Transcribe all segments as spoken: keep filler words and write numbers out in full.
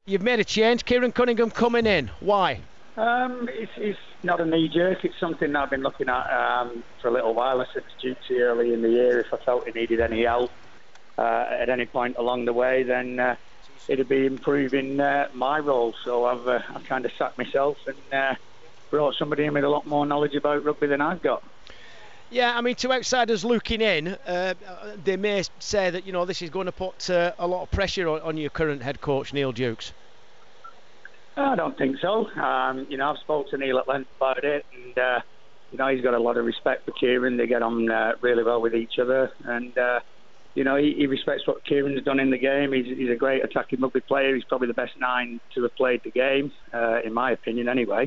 You've made a change, Kieran Cunningham coming in. Why? Um, it's, it's not a knee-jerk. It's something that I've been looking at um, for a little while. I said to Duty early in the year if I felt he needed any help uh, at any point along the way, then uh, it'd be improving uh, my role. So I've uh, I kind of sacked myself and uh, brought somebody in with a lot more knowledge about rugby than I've got. Yeah, I mean, to outsiders looking in, uh, they may say that, you know, this is going to put uh, a lot of pressure on, on your current head coach, Neil Dukes. I don't think so. Um, you know, I've spoken to Neil at length about it, and uh, you know, he's got a lot of respect for Kieran. They get on uh, really well with each other, and uh, you know, he, he respects what Kieran's done in the game. He's, he's a great attacking rugby player. He's probably the best nine to have played the game, uh, in my opinion, anyway.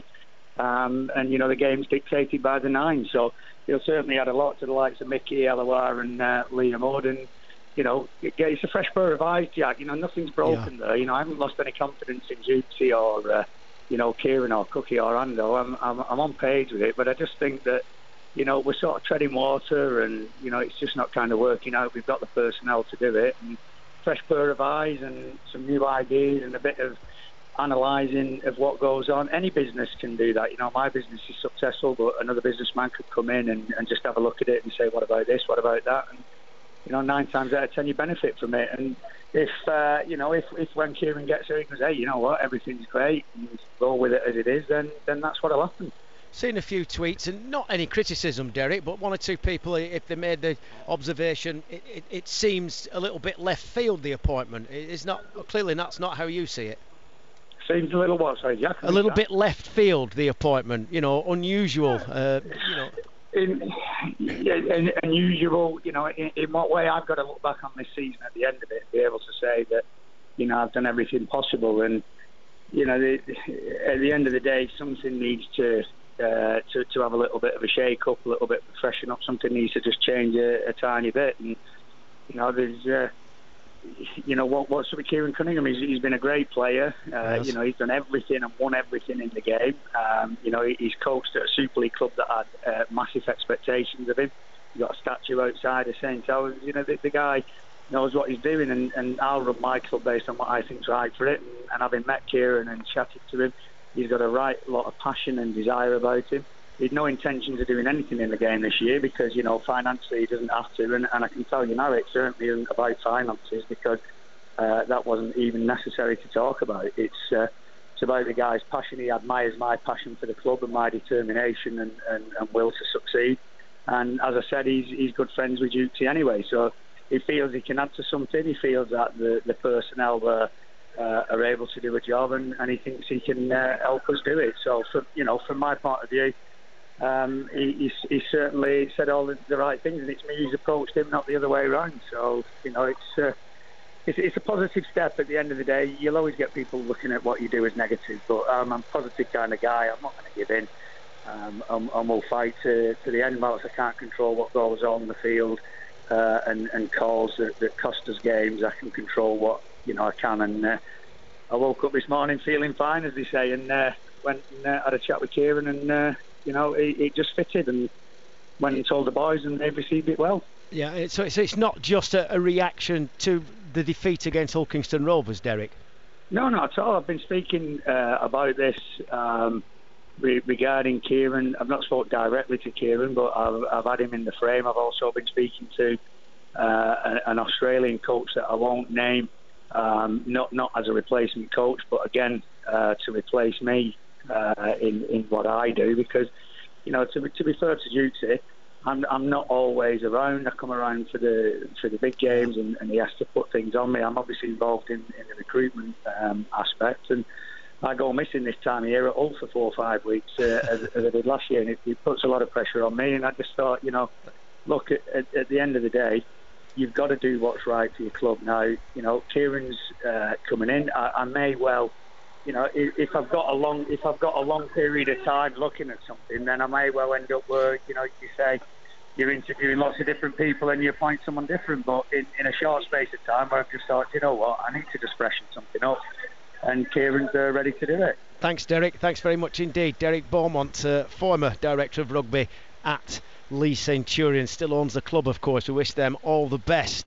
Um, and you know, the game's dictated by the nine, so he'll certainly add a lot to the likes of Mickey, Elawar, and uh, Liam Orden. You know, it's a fresh pair of eyes, Jack. You know, nothing's broken yeah. there. You know, I haven't lost any confidence in Jutsy or, uh, you know, Kieran or Cookie or Ando. I'm, I'm, I'm on page with it, but I just think that, you know, we're sort of treading water and, you know, it's just not kind of working out. We've got the personnel to do it. And fresh pair of eyes and some new ideas and a bit of analysing of what goes on. Any business can do that. You know, my business is successful, but another businessman could come in and, and just have a look at it and say, what about this? What about that? And, you know, nine times out of ten, you benefit from it. And if, uh, you know, if, if when Kieran gets here, he goes, hey, you know what, everything's great, and go with it as it is, then then that's what'll happen. Seen a few tweets, and not any criticism, Derek, but one or two people, if they made the observation, it, it, it seems a little bit left field, the appointment. It's not, clearly that's not how you see it. Seems a little what, sorry, Jack? A little bit left field, the appointment, you know, unusual, uh, you know. In, in, unusual, you know, in, in what way? I've got to look back on this season at the end of it and be able to say that, you know, I've done everything possible. And, you know, the, at the end of the day, something needs to, uh, to to have a little bit of a shake-up, a little bit of a freshen up. Something needs to just change a, a tiny bit. And, you know, there's... Uh, You know what? What's with Kieran Cunningham? He's, he's been a great player. Uh, yes. You know, he's done everything and won everything in the game. Um, you know, he's coached at a Super League club that had uh, massive expectations of him. He's got a statue outside of Saint Helens. You know, the, the guy knows what he's doing, and, and I'll run my club based on what I think's right for it. And, and having met Kieran and chatted to him, he's got a right lot of passion and desire about him. He had no intentions of doing anything in the game this year because, you know, financially he doesn't have to. And, and I can tell you now it certainly isn't about finances because uh, that wasn't even necessary to talk about. It's uh, it's about the guy's passion. He admires my passion for the club and my determination and, and, and will to succeed. And as I said, he's, he's good friends with Duty anyway. So he feels he can add to something. He feels that the, the personnel were, uh, are able to do a job and, and he thinks he can uh, help us do it. So, for, you know, from my point of view, Um, he, he, he certainly said all the, the right things, and it's me who's approached him, not the other way around. So, you know, it's, uh, it's it's a positive step. At the end of the day, you'll always get people looking at what you do as negative, but um, I'm a positive kind of guy. I'm not going to give in, um, and, and we'll fight to, to the end. Whilst I can't control what goes on in the field uh, and, and calls that, that cost us games, I can control what, you know, I can. And uh, I woke up this morning feeling fine, as they say, and uh, went and uh, had a chat with Kieran and... Uh, You know, it, it just fitted, and went and told the boys, and they've received it well. Yeah, so it's, it's not just a, a reaction to the defeat against Hulkingston Rovers, Derek. No, not at all. I've been speaking uh, about this um, re- regarding Kieran. I've not spoken directly to Kieran, but I've, I've had him in the frame. I've also been speaking to uh, an Australian coach that I won't name, um, not not as a replacement coach, but again uh, to replace me. Uh, in, in what I do, because, you know, to, to be fair to Duty, I'm, I'm not always around. I come around for the for the big games, and, and he has to put things on me. I'm obviously involved in, in the recruitment um, aspect, and I go missing this time of year at Hull for four or five weeks, uh, as, as I did last year, and it, it puts a lot of pressure on me. And I just thought, you know, look, at, at, at the end of the day, you've got to do what's right for your club. Now, you know, Kieran's uh, coming in. I, I may well. You know, if I've got a long, if I've got a long period of time looking at something, then I may well end up where, you know, you say you're interviewing lots of different people and you appoint someone different. But in, in a short space of time, I've just thought, you know what, I need to just freshen something up, and Kieran's uh, ready to do it. Thanks, Derek. Thanks very much indeed, Derek Beaumont, uh, former director of rugby at Leigh Centurion, still owns the club, of course. We wish them all the best.